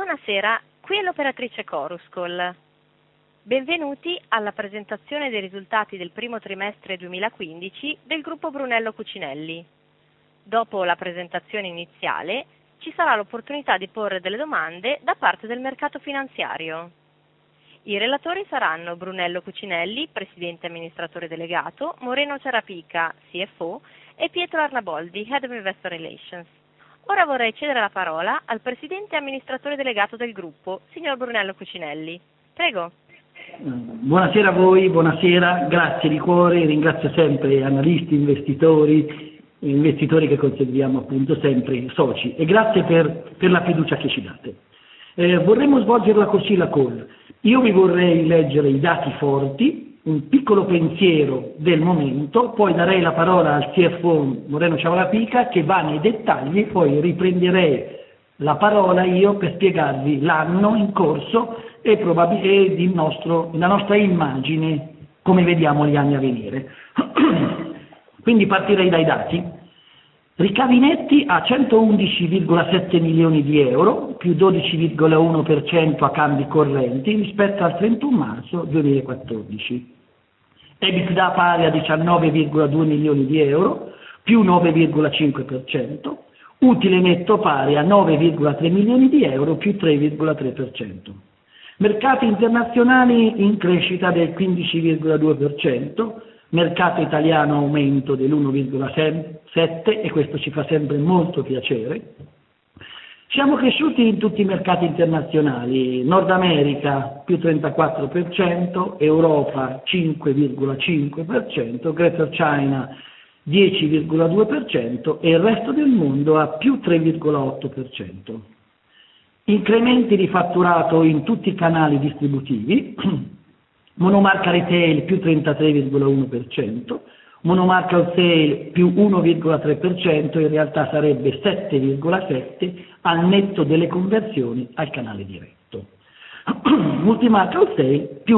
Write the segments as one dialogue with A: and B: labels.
A: Buonasera, qui è l'operatrice Choruscall. Benvenuti alla presentazione dei risultati del primo trimestre 2015 del gruppo Brunello Cucinelli. Dopo la presentazione iniziale ci sarà l'opportunità di porre delle domande da parte del mercato finanziario. I relatori saranno Brunello Cucinelli, Presidente Amministratore Delegato, Moreno Ciarapica, CFO e Pietro Arnaboldi, Head of Investor Relations. Ora vorrei cedere la parola al Presidente Amministratore Delegato del gruppo, signor Brunello Cucinelli. Prego.
B: Buonasera a voi, buonasera, grazie di cuore, ringrazio sempre analisti, investitori che consideriamo appunto sempre soci e grazie per la fiducia che ci date. Vorremmo svolgerla così la call. Io vi vorrei leggere i dati forti, un piccolo pensiero del momento, poi darei la parola al CFO Moreno Ciarapica che va nei dettagli, poi riprenderei la parola io per spiegarvi l'anno in corso e la nostra immagine come vediamo gli anni a venire. Quindi partirei dai dati. Ricavi netti a 111,7 milioni di euro, più 12,1% a cambi correnti rispetto al 31 marzo 2014. EBITDA pari a 19,2 milioni di euro, più 9,5%. Utile netto pari a 9,3 milioni di euro, più 3,3%. Mercati internazionali in crescita del 15,2%, mercato italiano aumento dell'1,7% e questo ci fa sempre molto piacere. Siamo cresciuti in tutti i mercati internazionali, Nord America più 34%, Europa 5,5%, Greater China 10,2% e il resto del mondo a più 3,8%. Incrementi di fatturato in tutti i canali distributivi, monomarca retail più 33,1%, monomarca wholesale più 1,3%, in realtà sarebbe 7,7% al netto delle conversioni al canale diretto. Multimarca wholesale più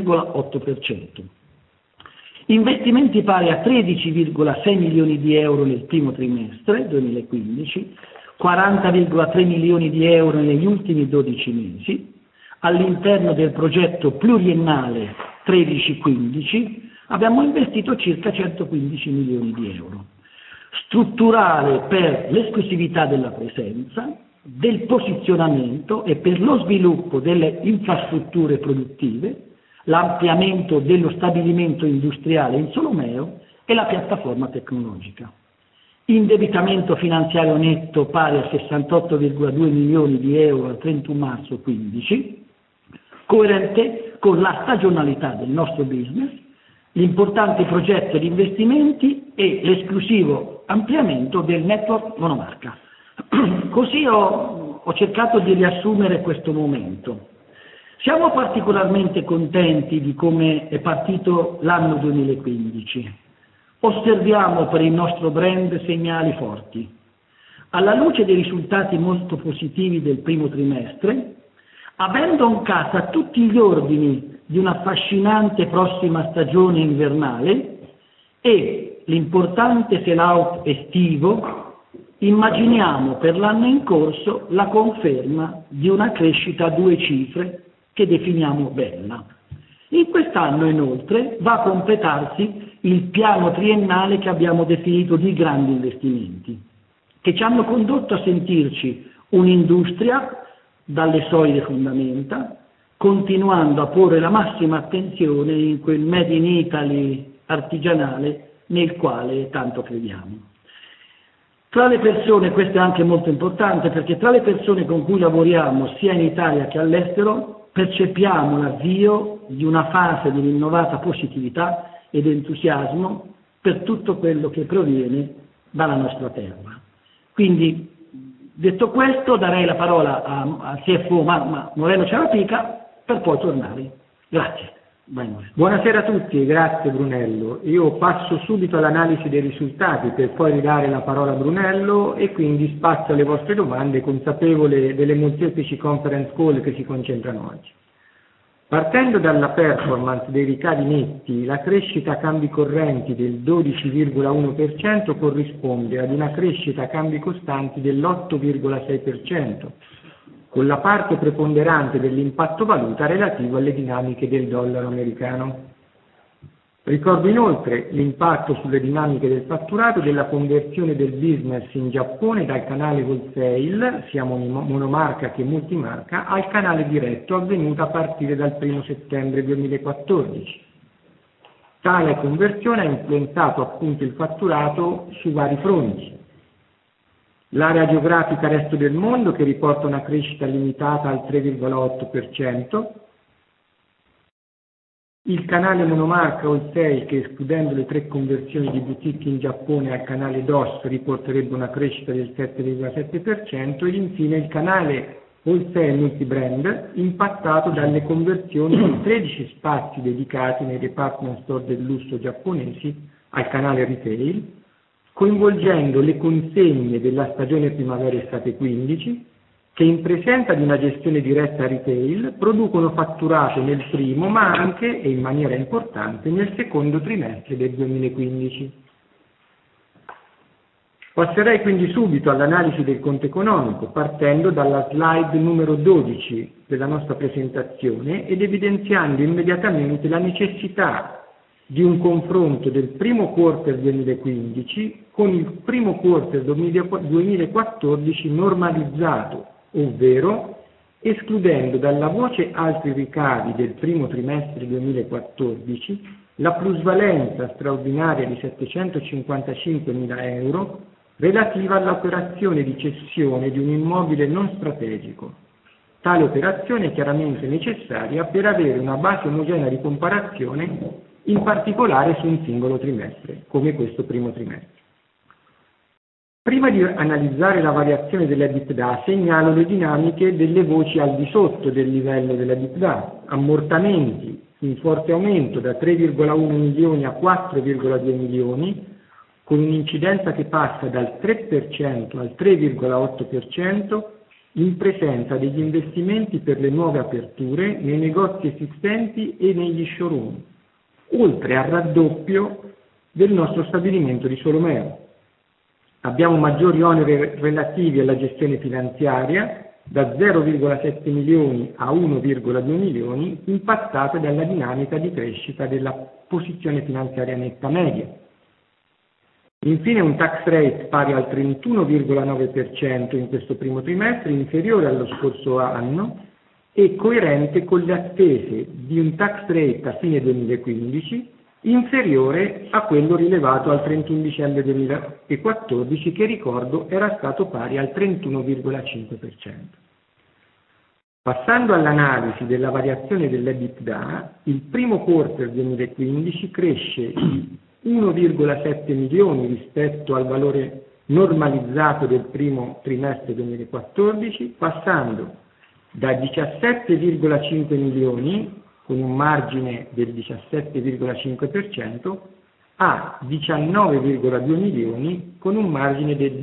B: 1,8%. Investimenti pari a 13,6 milioni di euro nel primo trimestre 2015, 40,3 milioni di euro negli ultimi 12 mesi, all'interno del progetto pluriennale 13-15 abbiamo investito circa 115 milioni di euro. Strutturale per l'esclusività della presenza, del posizionamento e per lo sviluppo delle infrastrutture produttive, l'ampliamento dello stabilimento industriale in Solomeo e la piattaforma tecnologica. Indebitamento finanziario netto pari a 68,2 milioni di euro al 31 marzo 2015, coerente con la stagionalità del nostro business, l'importante progetto di investimenti e l'esclusivo ampliamento del network monomarca. Così ho cercato di riassumere questo momento. Siamo particolarmente contenti di come è partito l'anno 2015. Osserviamo per il nostro brand segnali forti. Alla luce dei risultati molto positivi del primo trimestre, avendo in casa tutti gli ordini di un'affascinante prossima stagione invernale e l'importante sell-out estivo, immaginiamo per l'anno in corso la conferma di una crescita a 2 cifre che definiamo bella. In quest'anno inoltre va a completarsi il piano triennale che abbiamo definito di grandi investimenti, che ci hanno condotto a sentirci un'industria dalle solide fondamenta, continuando a porre la massima attenzione in quel Made in Italy artigianale nel quale tanto crediamo. Tra le persone, questo è anche molto importante, perché tra le persone con cui lavoriamo sia in Italia che all'estero percepiamo l'avvio di una fase di rinnovata positività ed entusiasmo per tutto quello che proviene dalla nostra terra. Quindi, detto questo, darei la parola al CFO Moreno Ciarapica per poi tornare. Grazie.
C: Buonasera a tutti, grazie Brunello. Io passo subito all'analisi dei risultati per poi ridare la parola a Brunello e quindi spazio alle vostre domande, consapevole delle molteplici conference call che si concentrano oggi. Partendo dalla performance dei ricavi netti, la crescita a cambi correnti del 12,1% corrisponde ad una crescita a cambi costanti dell'8,6%, con la parte preponderante dell'impatto valuta relativo alle dinamiche del dollaro americano. Ricordo inoltre l'impatto sulle dinamiche del fatturato della conversione del business in Giappone dal canale wholesale, sia monomarca che multimarca, al canale diretto avvenuta a partire dal 1 settembre 2014. Tale conversione ha influenzato appunto il fatturato su vari fronti. L'area geografica resto del mondo, che riporta una crescita limitata al 3,8%, il canale monomarca wholesale, che escludendo le 3 conversioni di boutique in Giappone al canale DOS riporterebbe una crescita del 7,7%, ed infine il canale wholesale multibrand, impattato dalle conversioni di 13 spazi dedicati nei department store del lusso giapponesi al canale retail, coinvolgendo le consegne della stagione primavera-estate 15, che in presenza di una gestione diretta retail producono fatturato nel primo, ma anche, e in maniera importante, nel secondo trimestre del 2015. Passerei quindi subito all'analisi del conto economico, partendo dalla slide numero 12 della nostra presentazione ed evidenziando immediatamente la necessità di un confronto del primo quarter 2015 con il primo quarter 2014 normalizzato, ovvero escludendo dalla voce altri ricavi del primo trimestre 2014 la plusvalenza straordinaria di 755.000 euro relativa all'operazione di cessione di un immobile non strategico. Tale operazione è chiaramente necessaria per avere una base omogenea di comparazione, in particolare su un singolo trimestre, come questo primo trimestre. Prima di analizzare la variazione dell'EBITDA, segnalo le dinamiche delle voci al di sotto del livello dell'EBITDA. Ammortamenti in forte aumento da 3,1 milioni a 4,2 milioni, con un'incidenza che passa dal 3% al 3,8% in presenza degli investimenti per le nuove aperture nei negozi esistenti e negli showroom, oltre al raddoppio del nostro stabilimento di Solomeo. Abbiamo maggiori oneri relativi alla gestione finanziaria, da 0,7 milioni a 1,2 milioni, impattate dalla dinamica di crescita della posizione finanziaria netta media. Infine un tax rate pari al 31,9% in questo primo trimestre, inferiore allo scorso anno e coerente con le attese di un tax rate a fine 2015 inferiore a quello rilevato al 31 dicembre 2014, che ricordo era stato pari al 31,5%. Passando all'analisi della variazione dell'EBITDA, il primo quarter 2015 cresce di 1,7 milioni rispetto al valore normalizzato del primo trimestre 2014, passando da 17,5 milioni con un margine del 17,5% a 19,2 milioni con un margine del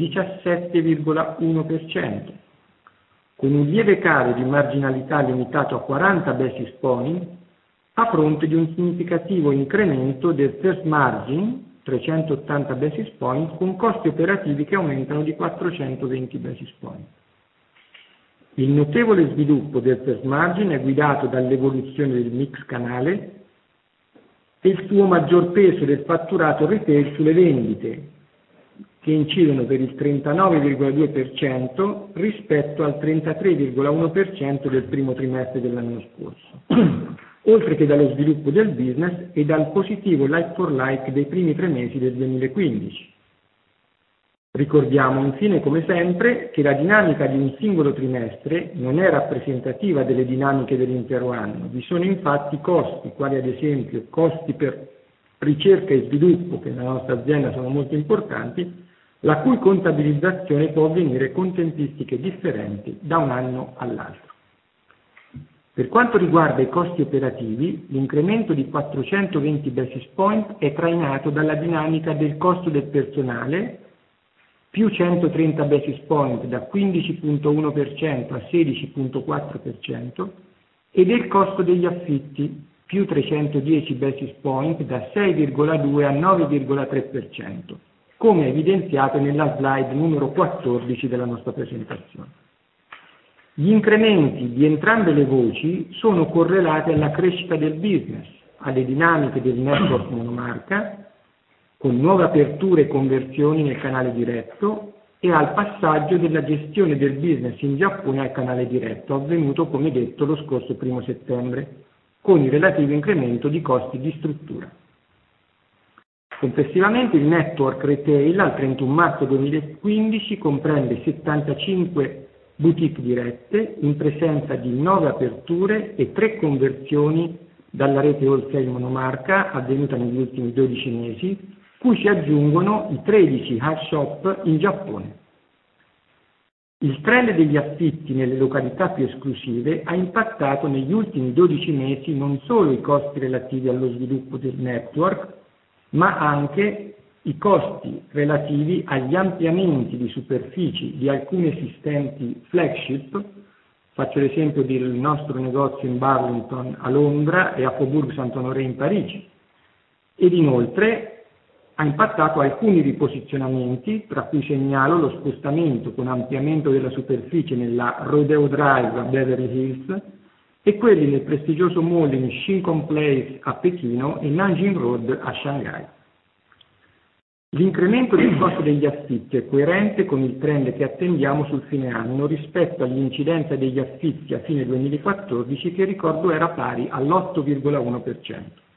C: 17,1%, con un lieve calo di marginalità limitato a 40 basis point a fronte di un significativo incremento del first margin, 380 basis point, con costi operativi che aumentano di 420 basis point. Il notevole sviluppo del first margin è guidato dall'evoluzione del mix canale e il suo maggior peso del fatturato retail sulle vendite, che incidono per il 39,2% rispetto al 33,1% del primo trimestre dell'anno scorso, oltre che dallo sviluppo del business e dal positivo like for like dei primi 3 mesi del 2015. Ricordiamo infine, come sempre, che la dinamica di un singolo trimestre non è rappresentativa delle dinamiche dell'intero anno. Vi sono infatti costi, quali ad esempio costi per ricerca e sviluppo, che nella nostra azienda sono molto importanti, la cui contabilizzazione può avvenire con tempistiche differenti da un anno all'altro. Per quanto riguarda i costi operativi, l'incremento di 420 basis point è trainato dalla dinamica del costo del personale, più 130 basis point da 15,1% a 16,4%, e del costo degli affitti, più 310 basis point da 6,2 a 9,3%, come evidenziato nella slide numero 14 della nostra presentazione. Gli incrementi di entrambe le voci sono correlati alla crescita del business, alle dinamiche del network monomarca, con nuove aperture e conversioni nel canale diretto e al passaggio della gestione del business in Giappone al canale diretto, avvenuto come detto lo scorso 1 settembre, con il relativo incremento di costi di struttura. Complessivamente il network retail al 31 marzo 2015 comprende 75 boutique dirette in presenza di 9 aperture e 3 conversioni dalla rete wholesale monomarca avvenuta negli ultimi 12 mesi, cui si aggiungono i 13 hub shop in Giappone. Il trend degli affitti nelle località più esclusive ha impattato negli ultimi 12 mesi non solo i costi relativi allo sviluppo del network, ma anche i costi relativi agli ampliamenti di superfici di alcuni esistenti flagship. Faccio l'esempio del nostro negozio in Burlington a Londra e a Faubourg Saint-Honoré in Parigi. Ed inoltre ha impattato alcuni riposizionamenti, tra cui segnalo lo spostamento con ampliamento della superficie nella Rodeo Drive a Beverly Hills e quelli nel prestigioso mall in Shin Kong Place a Pechino e Nanjing Road a Shanghai. L'incremento del costo degli affitti è coerente con il trend che attendiamo sul fine anno rispetto all'incidenza degli affitti a fine 2014 che ricordo era pari all'8,1%.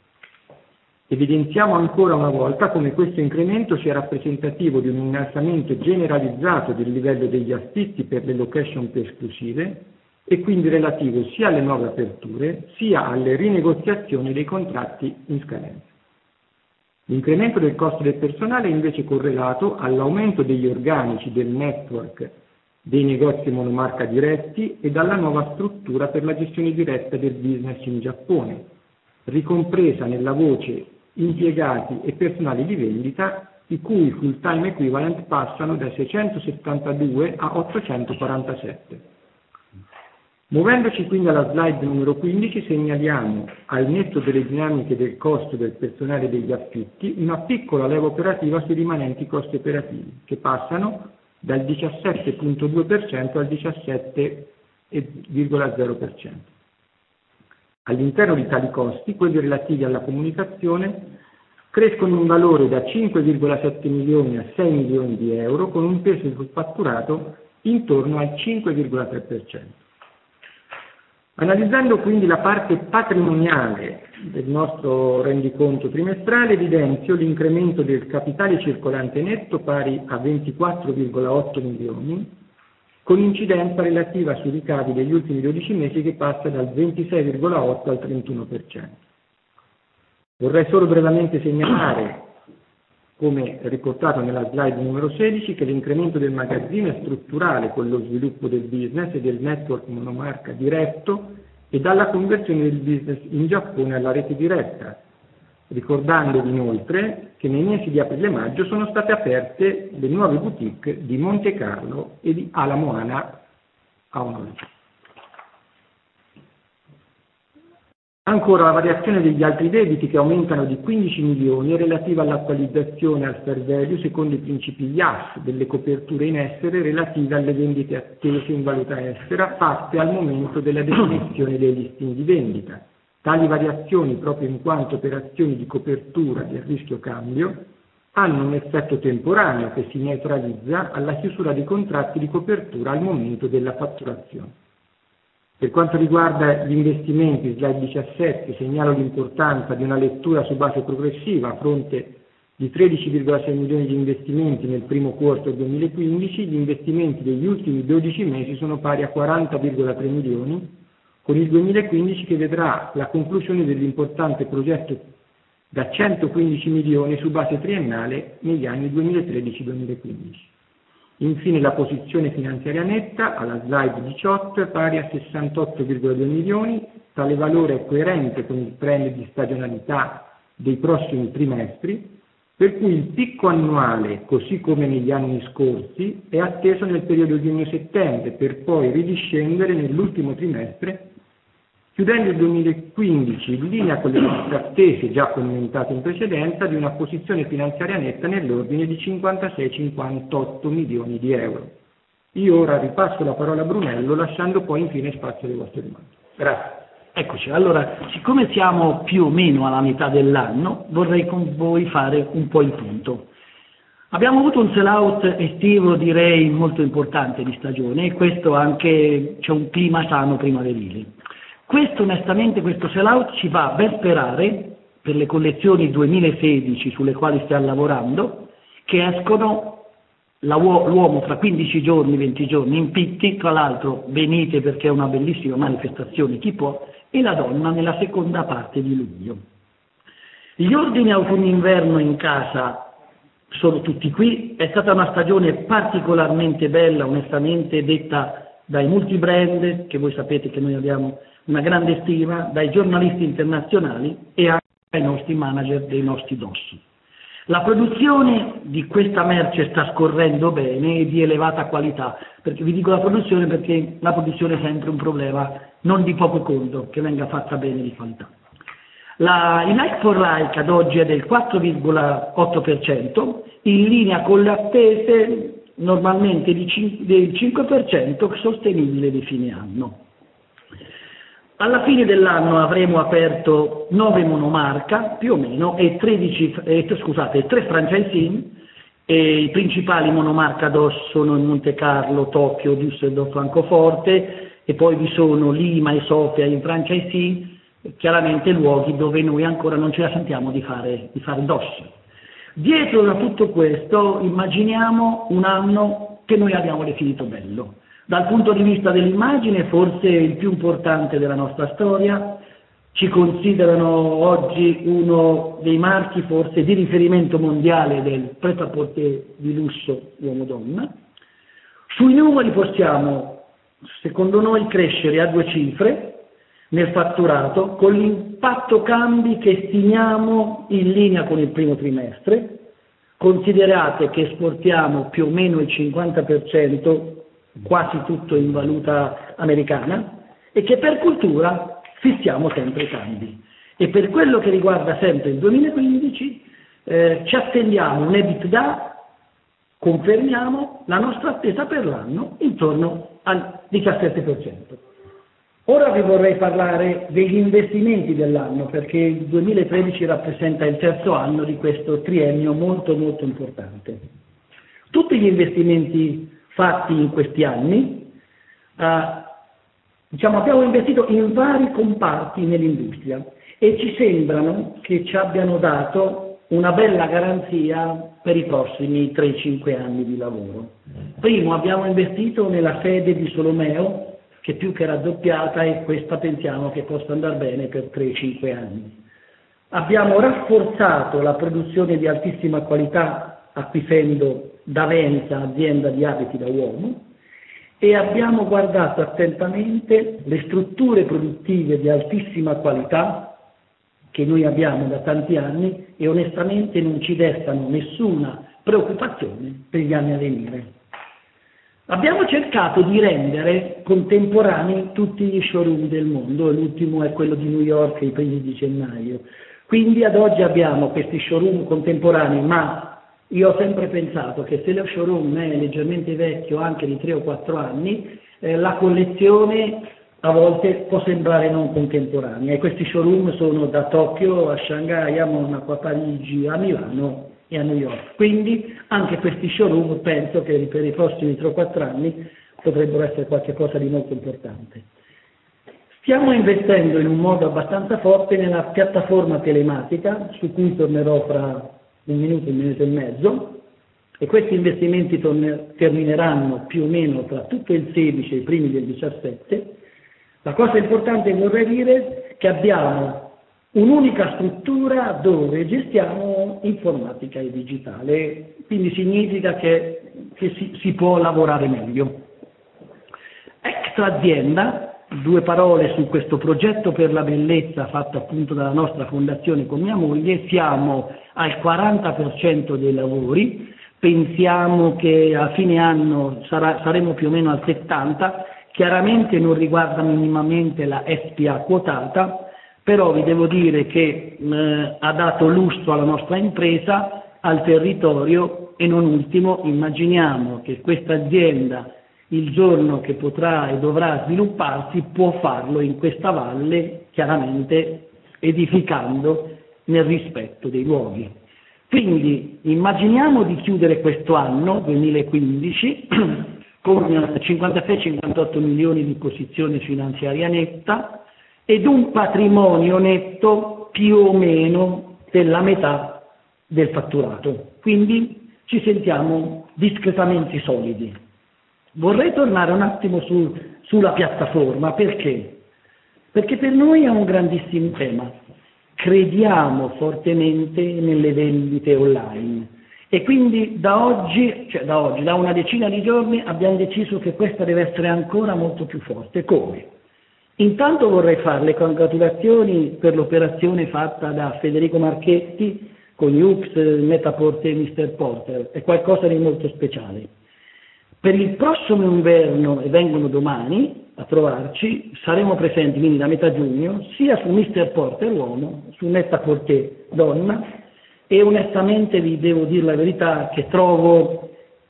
C: Evidenziamo ancora una volta come questo incremento sia rappresentativo di un innalzamento generalizzato del livello degli affitti per le location più esclusive e quindi relativo sia alle nuove aperture sia alle rinegoziazioni dei contratti in scadenza. L'incremento del costo del personale è invece correlato all'aumento degli organici del network dei negozi monomarca diretti e dalla nuova struttura per la gestione diretta del business in Giappone, ricompresa nella voce impiegati e personale di vendita, i cui full-time equivalent passano da 672 a 847. Muovendoci quindi alla slide numero 15 segnaliamo, al netto delle dinamiche del costo del personale degli affitti, una piccola leva operativa sui rimanenti costi operativi, che passano dal 17,2% al 17,0%. All'interno di tali costi, quelli relativi alla comunicazione crescono in valore da 5,7 milioni a 6 milioni di euro, con un peso sul fatturato intorno al 5,3%. Analizzando quindi la parte patrimoniale del nostro rendiconto trimestrale, evidenzio l'incremento del capitale circolante netto pari a 24,8 milioni, con incidenza relativa sui ricavi degli ultimi 12 mesi che passa dal 26,8 al 31%. Vorrei solo brevemente segnalare, come riportato nella slide numero 16, che l'incremento del magazzino è strutturale con lo sviluppo del business e del network monomarca diretto e dalla conversione del business in Giappone alla rete diretta, ricordandovi inoltre che nei mesi di aprile e maggio sono state aperte le nuove boutique di Monte Carlo e di Ala Moana a Honolulu. Ancora la variazione degli altri debiti che aumentano di 15 milioni è relativa all'attualizzazione al fair value secondo i principi IAS delle coperture in essere relative alle vendite attese in valuta estera fatte al momento della definizione dei listini di vendita. Tali variazioni, proprio in quanto operazioni di copertura del rischio cambio, hanno un effetto temporaneo che si neutralizza alla chiusura dei contratti di copertura al momento della fatturazione. Per quanto riguarda gli investimenti, slide 17, segnalo l'importanza di una lettura su base progressiva a fronte di 13,6 milioni di investimenti nel primo quarto 2015, gli investimenti degli ultimi 12 mesi sono pari a 40,3 milioni, con il 2015 che vedrà la conclusione dell'importante progetto da 115 milioni su base triennale negli anni 2013-2015. Infine la posizione finanziaria netta, alla slide 18, è pari a 68,2 milioni, tale valore è coerente con il trend di stagionalità dei prossimi trimestri, per cui il picco annuale, così come negli anni scorsi, è atteso nel periodo giugno-settembre, per poi ridiscendere nell'ultimo trimestre, chiudendo il 2015 in linea con le nostre attese già commentate in precedenza di una posizione finanziaria netta nell'ordine di 56-58 milioni di euro. Io ora ripasso la parola a Brunello, lasciando poi infine spazio alle vostre domande. Grazie.
B: Eccoci, allora, siccome siamo più o meno alla metà dell'anno, vorrei con voi fare un po' il punto. Abbiamo avuto un sell-out estivo, direi, molto importante di stagione, e questo anche c'è un clima sano primaverile. Questo, onestamente, questo sell-out ci fa ben sperare, per le collezioni 2016 sulle quali stiamo lavorando, che escono l'uomo fra 15 giorni, 20 giorni in Pitti, tra l'altro venite perché è una bellissima manifestazione, chi può, e la donna nella seconda parte di luglio. Gli ordini autunno-inverno in casa sono tutti qui, è stata una stagione particolarmente bella, onestamente detta dai multibrand, che voi sapete che noi abbiamo una grande stima, dai giornalisti internazionali e anche dai nostri manager dei nostri dossi. La produzione di questa merce sta scorrendo bene e di elevata qualità, perché vi dico la produzione perché la produzione è sempre un problema non di poco conto, che venga fatta bene di qualità. Il like for like ad oggi è del 4,8%, in linea con le attese normalmente del 5% sostenibile di fine anno. Alla fine dell'anno avremo aperto 9 monomarca più o meno e 3 franchising, e i principali monomarca DOS sono in Monte Carlo, Tokyo, Düsseldorf, Francoforte, e poi vi sono Lima e Sofia in franchising, chiaramente luoghi dove noi ancora non ce la sentiamo di fare DOS. Dietro da tutto questo immaginiamo un anno che noi abbiamo definito bello. Dal punto di vista dell'immagine, forse il più importante della nostra storia, ci considerano oggi uno dei marchi forse di riferimento mondiale del prêt-à-porter di lusso uomo-donna. Sui numeri possiamo, secondo noi, crescere a 2 cifre nel fatturato, con l'impatto cambi che stimiamo in linea con il primo trimestre. Considerate che esportiamo più o meno il 50%, quasi tutto in valuta americana, e che per cultura fissiamo sempre cambi. E per quello che riguarda sempre il 2015 ci attendiamo un EBITDA, confermiamo la nostra attesa per l'anno intorno al 17%. Ora vi vorrei parlare degli investimenti dell'anno, perché il 2013 rappresenta il terzo anno di questo triennio molto molto importante. Tutti gli investimenti fatti in questi anni, abbiamo investito in vari comparti nell'industria e ci sembrano che ci abbiano dato una bella garanzia per i prossimi 3-5 anni di lavoro. Primo, abbiamo investito nella sede di Solomeo, che più che raddoppiata, e questa pensiamo che possa andare bene per 3-5 anni. Abbiamo rafforzato la produzione di altissima qualità acquisendo da Venza, azienda di abiti da uomo, e abbiamo guardato attentamente le strutture produttive di altissima qualità che noi abbiamo da tanti anni e onestamente non ci destano nessuna preoccupazione per gli anni a venire. Abbiamo cercato di rendere contemporanei tutti gli showroom del mondo, l'ultimo è quello di New York i primi di gennaio, quindi ad oggi abbiamo questi showroom contemporanei, ma io ho sempre pensato che se lo showroom è leggermente vecchio, anche di 3 o 4 anni, la collezione a volte può sembrare non contemporanea, e questi showroom sono da Tokyo a Shanghai, a Monaco, a Parigi, a Milano e a New York. Quindi anche questi showroom penso che per i prossimi 3 o 4 anni potrebbero essere qualcosa di molto importante. Stiamo investendo in un modo abbastanza forte nella piattaforma telematica, su cui tornerò fra un minuto e mezzo, e questi investimenti termineranno più o meno tra tutto il 16 e i primi del 17. La cosa importante che vorrei dire è che abbiamo un'unica struttura dove gestiamo informatica e digitale, quindi significa che si può lavorare meglio. Extra azienda, 2 parole su questo progetto per la bellezza fatto appunto dalla nostra fondazione con mia moglie. Siamo al 40% dei lavori, pensiamo che a fine anno saremo più o meno al 70%, chiaramente non riguarda minimamente la SPA quotata, però vi devo dire che ha dato lustro alla nostra impresa, al territorio, e non ultimo immaginiamo che questa azienda il giorno che potrà e dovrà svilupparsi può farlo in questa valle, chiaramente edificando nel rispetto dei luoghi. Quindi immaginiamo di chiudere questo anno 2015 con 56-58 milioni di posizione finanziaria netta ed un patrimonio netto più o meno della metà del fatturato. Quindi ci sentiamo discretamente solidi. Vorrei tornare un attimo sulla piattaforma, perché? Perché per noi è un grandissimo tema. Crediamo fortemente nelle vendite online e quindi da una decina di giorni abbiamo deciso che questa deve essere ancora molto più forte. Come? Intanto vorrei fare le congratulazioni per l'operazione fatta da Federico Marchetti con Yux, Net-a-Porter e Mr. Porter, è qualcosa di molto speciale. Per il prossimo inverno, e vengono domani a trovarci, saremo presenti quindi da metà giugno sia su Mr. Porter uomo, su Net-a-Porter donna, e onestamente vi devo dire la verità che trovo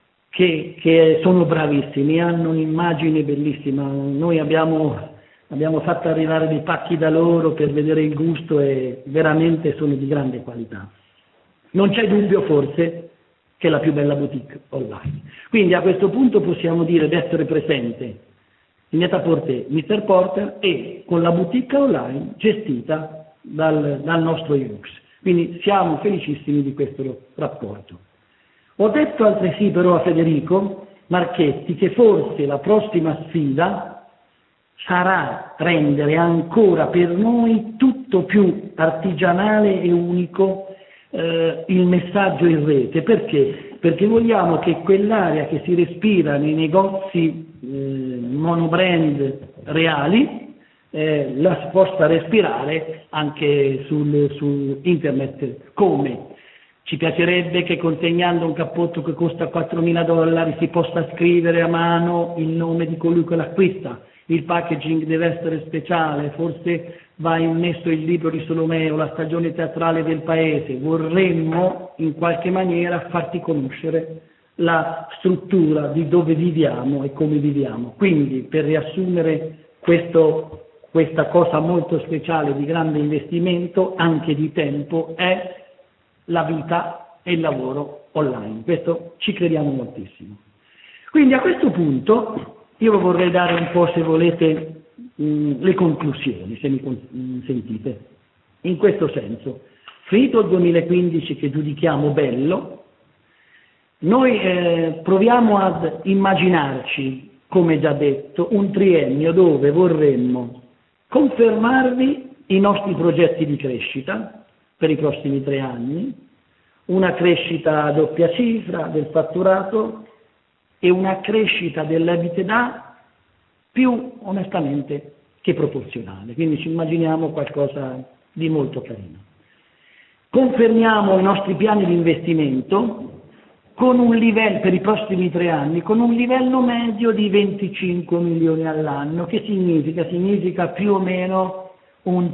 B: che sono bravissimi, hanno un'immagine bellissima. Noi abbiamo fatto arrivare dei pacchi da loro per vedere il gusto e veramente sono di grande qualità. Non c'è dubbio forse che è la più bella boutique online. Quindi a questo punto possiamo dire di essere presente in Net-a-Porter, Mr. Porter e con la boutique online gestita dal nostro Yux. Quindi siamo felicissimi di questo rapporto. Ho detto altresì però a Federico Marchetti che forse la prossima sfida sarà rendere ancora per noi tutto più artigianale e unico il messaggio in rete. Perché? Perché vogliamo che quell'area che si respira nei negozi monobrand reali la si possa respirare anche su internet. Come? Ci piacerebbe che consegnando un cappotto che costa $4.000 si possa scrivere a mano il nome di colui che l'acquista. Il packaging deve essere speciale, forse va immesso il libro di Solomeo, la stagione teatrale del paese. Vorremmo in qualche maniera farti conoscere la struttura di dove viviamo e come viviamo. Quindi, per riassumere questa cosa molto speciale di grande investimento, anche di tempo, è la vita e il lavoro online. Questo ci crediamo moltissimo. Quindi a questo punto io vorrei dare un po', se volete, le conclusioni, se mi sentite. In questo senso, finito il 2015 che giudichiamo bello, noi proviamo ad immaginarci, come già detto, un triennio dove vorremmo confermarvi i nostri progetti di crescita per i prossimi 3 anni, una crescita a doppia cifra del fatturato e una crescita dell'EBITDA più onestamente che proporzionale. Quindi ci immaginiamo qualcosa di molto carino. Confermiamo i nostri piani di investimento con un livello, per i prossimi 3 anni, con un livello medio di 25 milioni all'anno. Che significa? Significa più o meno un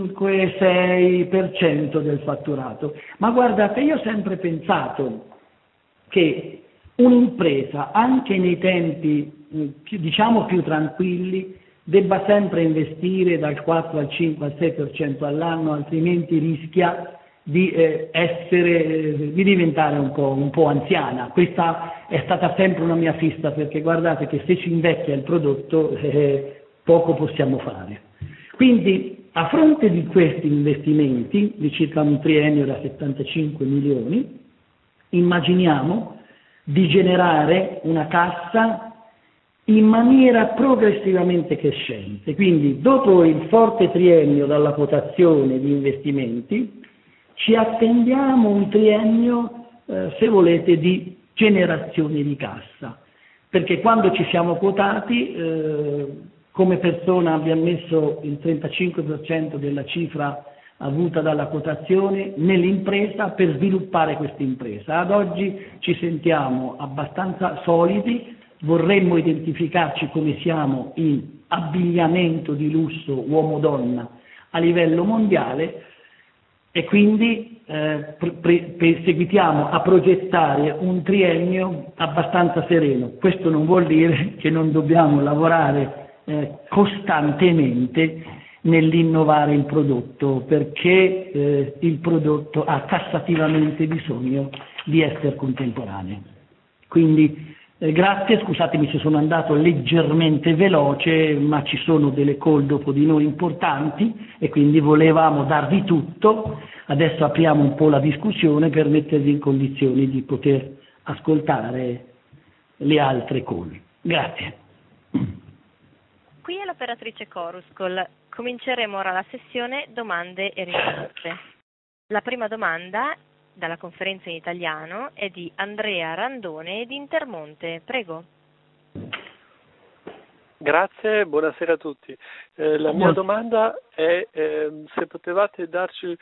B: 5-6% del fatturato. Ma guardate, io ho sempre pensato che un'impresa, anche nei tempi diciamo più tranquilli, debba sempre investire dal 4 al 5 al 6% all'anno, altrimenti rischia di diventare un po' anziana. Questa è stata sempre una mia fissa, perché guardate che se ci invecchia il prodotto poco possiamo fare. Quindi a fronte di questi investimenti di circa un triennio da 75 milioni, immaginiamo di generare una cassa in maniera progressivamente crescente. Quindi dopo il forte triennio dalla quotazione di investimenti ci attendiamo un triennio, se volete, di generazione di cassa, perché quando ci siamo quotati come persona abbiamo messo il 35% della cifra avuta dalla quotazione nell'impresa per sviluppare questa impresa. Ad oggi ci sentiamo abbastanza solidi, vorremmo identificarci come siamo in abbigliamento di lusso uomo-donna a livello mondiale, e quindi seguitiamo a progettare un triennio abbastanza sereno. Questo non vuol dire che non dobbiamo lavorare costantemente nell'innovare il prodotto, perché il prodotto ha tassativamente bisogno di essere contemporaneo. Quindi grazie, scusatemi se sono andato leggermente veloce, ma ci sono delle call dopo di noi importanti e quindi volevamo darvi tutto. Adesso apriamo un po' la discussione per mettervi in condizioni di poter ascoltare le altre call. Grazie.
A: Qui è l'operatrice Choruscol. Cominceremo ora la sessione domande e risposte. La prima domanda dalla conferenza in italiano è di Andrea Randone di Intermonte. Prego.
D: Grazie, buonasera a tutti. La mia domanda è se potevate darci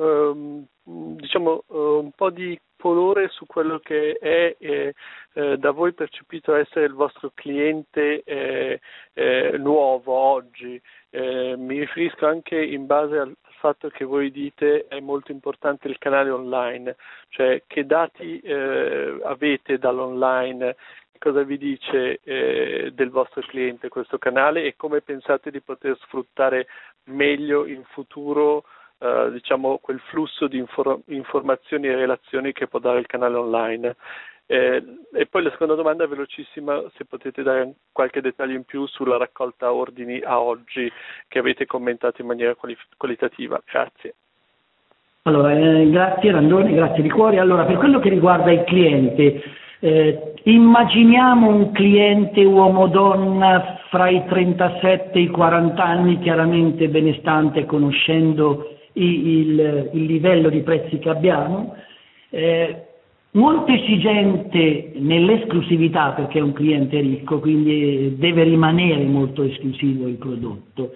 D: un po' di colore su quello che è da voi percepito essere il vostro cliente nuovo oggi. Mi riferisco anche in base al fatto che voi dite è molto importante il canale online, cioè che dati avete dall'online, cosa vi dice del vostro cliente questo canale e come pensate di poter sfruttare meglio in futuro quel flusso di informazioni e relazioni che può dare il canale online. E poi la seconda domanda velocissima, se potete dare qualche dettaglio in più sulla raccolta ordini a oggi che avete commentato in maniera qualitativa. Grazie.
B: Allora, grazie Randone, grazie di cuore. Allora, per quello che riguarda il cliente, immaginiamo un cliente uomo-donna fra i 37 e i 40 anni, chiaramente benestante, conoscendo il livello di prezzi che abbiamo, molto esigente nell'esclusività perché è un cliente ricco, quindi deve rimanere molto esclusivo il prodotto.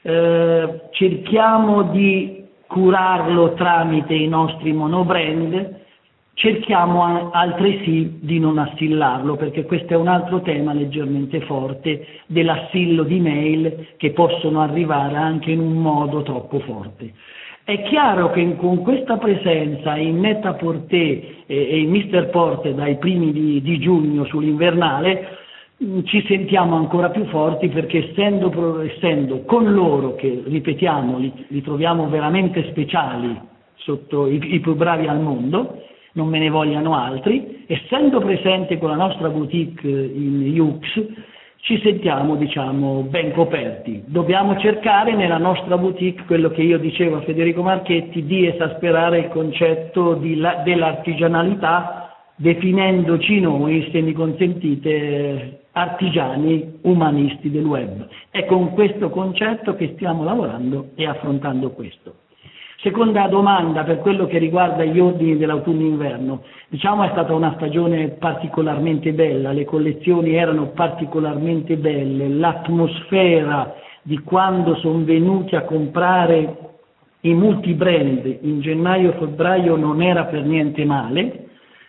B: Cerchiamo di curarlo tramite i nostri monobrand, cerchiamo altresì di non assillarlo, perché questo è un altro tema leggermente forte dell'assillo di mail che possono arrivare anche in un modo troppo forte. È chiaro che con questa presenza in Net-a-Porter e in Mr. Porter dai primi di giugno sull'invernale ci sentiamo ancora più forti, perché essendo con loro, che ripetiamo li troviamo veramente speciali, sotto i più bravi al mondo, non me ne vogliano altri, essendo presente con la nostra boutique in Yux, ci sentiamo ben coperti. Dobbiamo cercare nella nostra boutique quello che io dicevo a Federico Marchetti, di esasperare il concetto dell'artigianalità, definendoci noi, se mi consentite, artigiani umanisti del web. È con questo concetto che stiamo lavorando e affrontando questo. Seconda domanda, per quello che riguarda gli ordini dell'autunno-inverno, è stata una stagione particolarmente bella, le collezioni erano particolarmente belle, l'atmosfera di quando sono venuti a comprare i multibrand in gennaio-febbraio non era per niente male,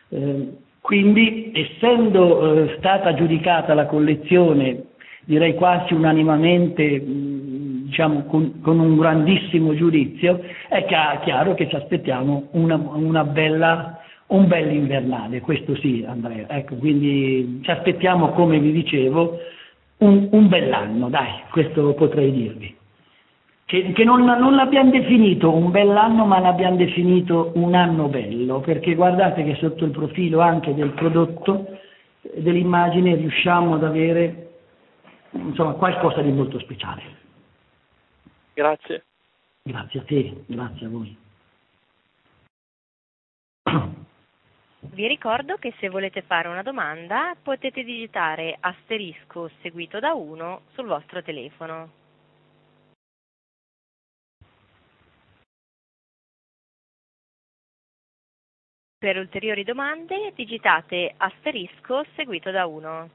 B: quindi essendo stata giudicata la collezione, direi quasi unanimemente, con un grandissimo giudizio, è chiaro che ci aspettiamo un bell'invernale, questo sì Andrea, ecco, quindi ci aspettiamo, come vi dicevo, un bell'anno, dai, questo potrei dirvi. Che non l'abbiamo definito un bell'anno, ma l'abbiamo definito un anno bello, perché guardate che sotto il profilo anche del prodotto, dell'immagine, riusciamo ad avere qualcosa di molto speciale.
D: Grazie.
B: Grazie a te, grazie a voi.
A: Vi ricordo che se volete fare una domanda potete digitare asterisco seguito da 1 sul vostro telefono. Per ulteriori domande digitate asterisco seguito da 1.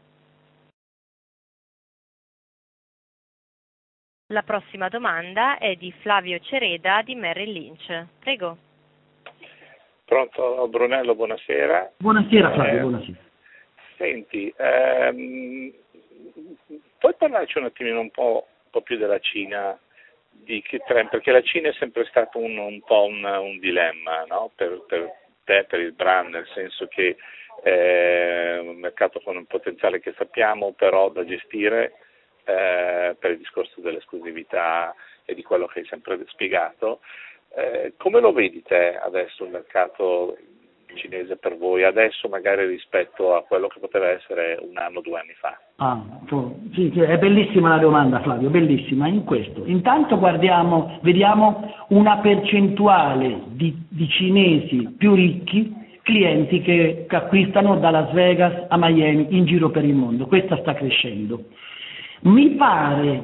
A: La prossima domanda è di Flavio Cereda di Merrill Lynch. Prego.
E: Pronto Brunello, buonasera.
B: Buonasera Flavio, buonasera.
E: Senti, puoi parlarci un attimino un po' più della Cina? perché la Cina è sempre stato un po' un dilemma, no? Per te, per il brand, nel senso che è un mercato con un potenziale che sappiamo, però da gestire per il discorso dell'esclusività e di quello che hai sempre spiegato. Come lo vedi te adesso il mercato cinese per voi adesso magari rispetto a quello che poteva essere 1 anno, 2 anni fa?
B: Sì, è bellissima la domanda, Flavio, bellissima. In questo, intanto vediamo una percentuale di cinesi più ricchi, clienti che acquistano da Las Vegas a Miami in giro per il mondo. Questa sta crescendo. Mi pare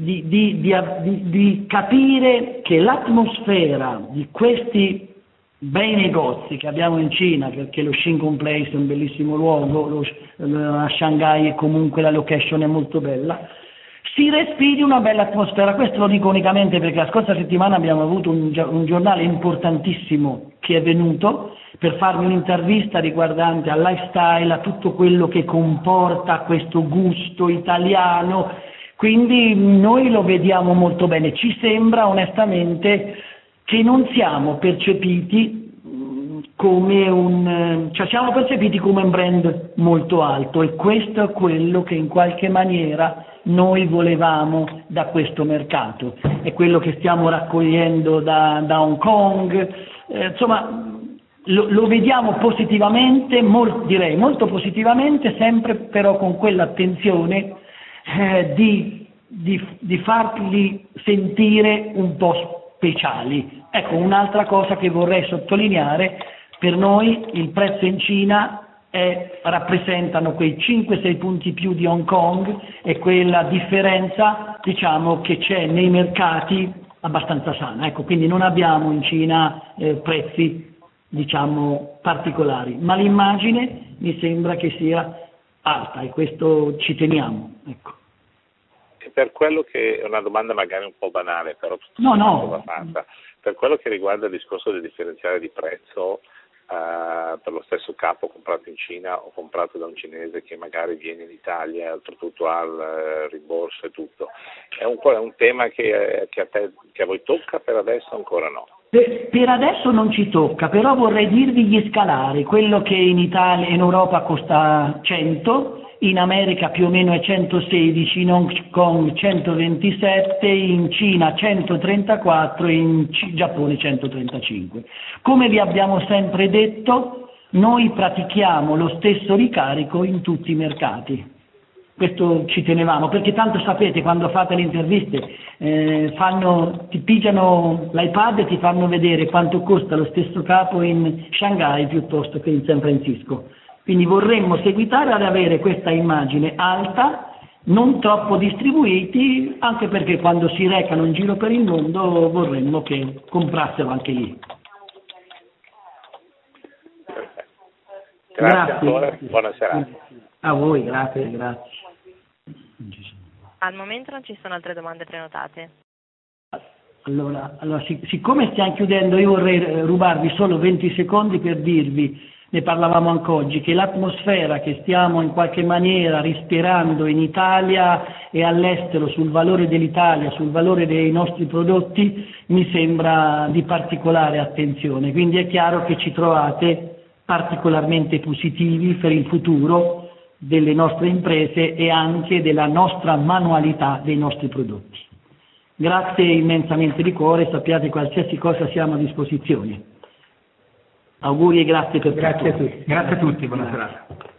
B: di capire che l'atmosfera di questi bei negozi che abbiamo in Cina, perché lo Shin-Kong Place è un bellissimo luogo, a Shanghai comunque la location è molto bella, si respiri una bella atmosfera. Questo lo dico unicamente perché la scorsa settimana abbiamo avuto un giornale importantissimo che è venuto per farmi un'intervista riguardante al lifestyle, a tutto quello che comporta questo gusto italiano, quindi noi lo vediamo molto bene. Ci sembra onestamente che non siamo percepiti come siamo percepiti come un brand molto alto, e questo è quello che in qualche maniera noi volevamo da questo mercato, è quello che stiamo raccogliendo da Hong Kong, insomma lo vediamo positivamente, direi molto positivamente, sempre però con quell'attenzione di farli sentire un po' speciali. Ecco, un'altra cosa che vorrei sottolineare: per noi il prezzo in Cina rappresentano quei 5-6 punti più di Hong Kong, e quella differenza diciamo che c'è nei mercati abbastanza sana. Ecco, quindi non abbiamo in Cina prezzi diciamo particolari, ma l'immagine mi sembra che sia alta e questo ci teniamo. Ecco.
E: Per quello che è una domanda magari un po' banale, però va fatta. Per quello che riguarda il discorso del differenziale di prezzo per lo stesso capo comprato in Cina o comprato da un cinese che magari viene in Italia, oltretutto al rimborso e tutto, è un tema che a voi tocca per adesso? Ancora no?
B: Per adesso non ci tocca, però vorrei dirvi gli scalari. Quello che in Italia e in Europa costa 100, in America più o meno è 116, in Hong Kong 127, in Cina 134 e in Giappone 135. Come vi abbiamo sempre detto, noi pratichiamo lo stesso ricarico in tutti i mercati. Questo ci tenevamo, perché tanto sapete, quando fate le interviste ti pigiano l'iPad e ti fanno vedere quanto costa lo stesso capo in Shanghai piuttosto che in San Francisco. Quindi vorremmo seguitare ad avere questa immagine alta, non troppo distribuiti, anche perché quando si recano in giro per il mondo vorremmo che comprassero anche lì.
E: Grazie ancora, buona serata.
B: A voi, grazie.
A: Al momento non ci sono altre domande prenotate.
B: Allora, siccome stiamo chiudendo, io vorrei rubarvi solo 20 secondi per dirvi, ne parlavamo anche oggi, che l'atmosfera che stiamo in qualche maniera respirando in Italia e all'estero sul valore dell'Italia, sul valore dei nostri prodotti, mi sembra di particolare attenzione. Quindi è chiaro che ci trovate particolarmente positivi per il futuro delle nostre imprese e anche della nostra manualità dei nostri prodotti. Grazie immensamente di cuore, sappiate qualsiasi cosa siamo a disposizione. Auguri e grazie per tutto.
C: Grazie a tutti, buona serata.